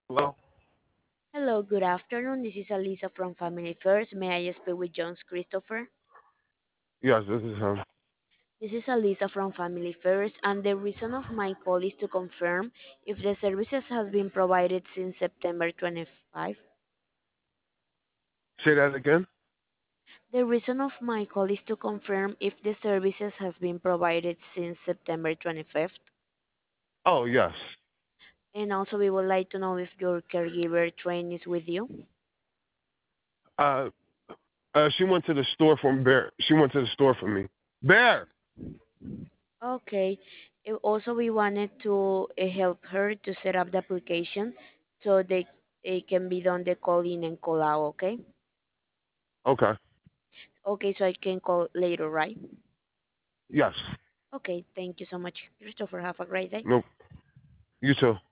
Hello? Hello, good afternoon. This is Alisa from Family First. May I speak with Jones Christopher? Yes, this is him. This is Alisa from Family First, and the reason of my call is to confirm if the services has been provided since September 25. Say that again? The reason of my call is to confirm if the services has been provided since September 25th. Oh, yes. And also we would like to know if your caregiver train is with you. Uh, she went to the store for Bear. She went to the store for me. Bear! Okay. Also, we wanted to help her to set up the application so they it can be done the call in and call out. Okay. Okay. Okay, so I can call later, right? Yes. Okay. Thank you so much, Christopher. Have a great day. Nope. You too.